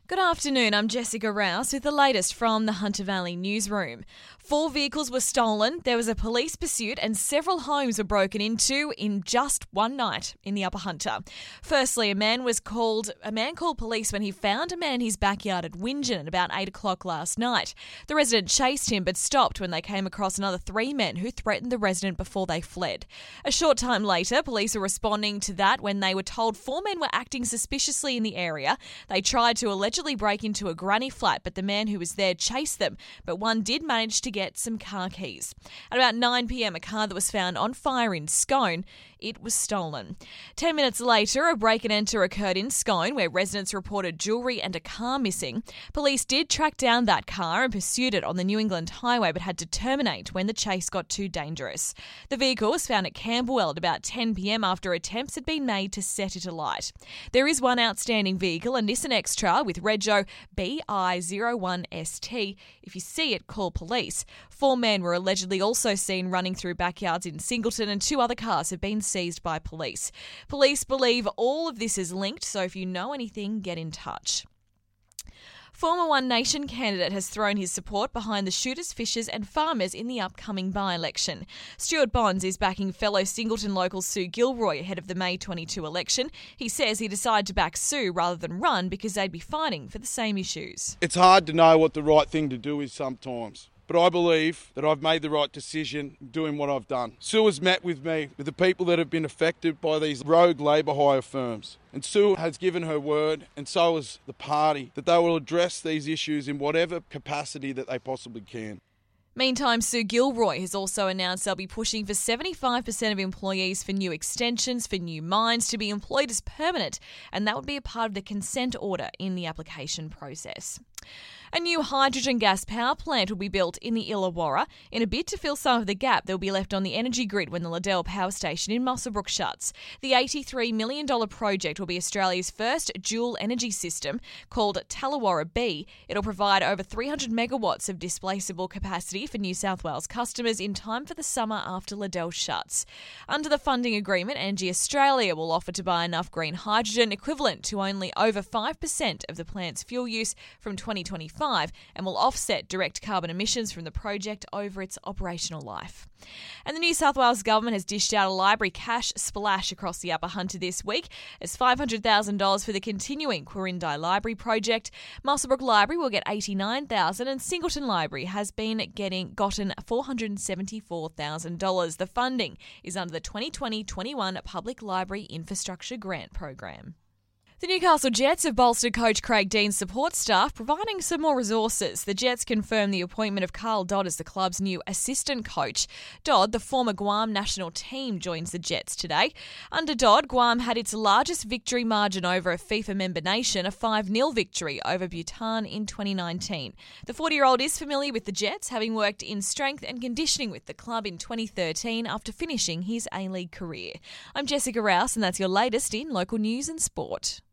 Good afternoon, I'm Jessica Rouse with the latest from the Hunter Valley newsroom. 4 vehicles were stolen, there was a police pursuit and several homes were broken into in just one night in the Upper Hunter. Firstly, a man called police when he found a man in his backyard at Wingen at about 8 o'clock last night. The resident chased him but stopped when they came across another 3 men who threatened the resident before they fled. A short time later, police were responding to that when they were told 4 men were acting suspiciously in the area. They tried to allegedly break into a granny flat, but the man who was there chased them, but one did manage to get some car keys. At about 9 p.m, a car that was found on fire in Scone, it was stolen. 10 minutes later, a break and enter occurred in Scone where residents reported jewellery and a car missing. Police did track down that car and pursued it on the New England Highway but had to terminate when the chase got too dangerous. The vehicle was found at Camberwell at about 10 p.m. after attempts had been made to set it alight. There is one outstanding vehicle, a Nissan X-Trail with Rego BI01ST. If you see it, call police. 4 men were allegedly also seen running through backyards in Singleton and 2 other cars have been seized by police. Police believe all of this is linked, so if you know anything, get in touch. Former One Nation candidate has thrown his support behind the shooters, fishers and farmers in the upcoming by-election. Stuart Bonds is backing fellow Singleton local Sue Gilroy ahead of the May 22 election. He says he decided to back Sue rather than run because they'd be fighting for the same issues. It's hard to know what the right thing to do is sometimes. But I believe that I've made the right decision doing what I've done. Sue has met with me, with the people that have been affected by these rogue labour hire firms. And Sue has given her word, and so has the party, that they will address these issues in whatever capacity that they possibly can. Meantime, Sue Gilroy has also announced they'll be pushing for 75% of employees for new extensions for new mines to be employed as permanent, and that would be a part of the consent order in the application process. A new hydrogen gas power plant will be built in the Illawarra in a bid to fill some of the gap that will be left on the energy grid when the Liddell Power Station in Muswellbrook shuts. The $83 million project will be Australia's first dual energy system called Tallawarra B. It'll provide over 300 megawatts of displaceable capacity for New South Wales customers in time for the summer after Liddell shuts. Under the funding agreement, Energy Australia will offer to buy enough green hydrogen equivalent to only over 5% of the plant's fuel use from 2025 and will offset direct carbon emissions from the project over its operational life. And the New South Wales government has dished out a library cash splash across the Upper Hunter this week as $500,000 for the continuing Quirindi Library project. Muswellbrook Library will get $89,000 and Singleton Library has gotten $474,000. The funding is under the 2020-21 Public Library Infrastructure Grant Program. The Newcastle Jets have bolstered coach Craig Dean's support staff, providing some more resources. The Jets confirmed the appointment of Carl Dodd as the club's new assistant coach. Dodd, the former Guam national team, joins the Jets today. Under Dodd, Guam had its largest victory margin over a FIFA member nation, a 5-0 victory over Bhutan in 2019. The 40-year-old is familiar with the Jets, having worked in strength and conditioning with the club in 2013 after finishing his A-League career. I'm Jessica Rouse, and that's your latest in local news and sport.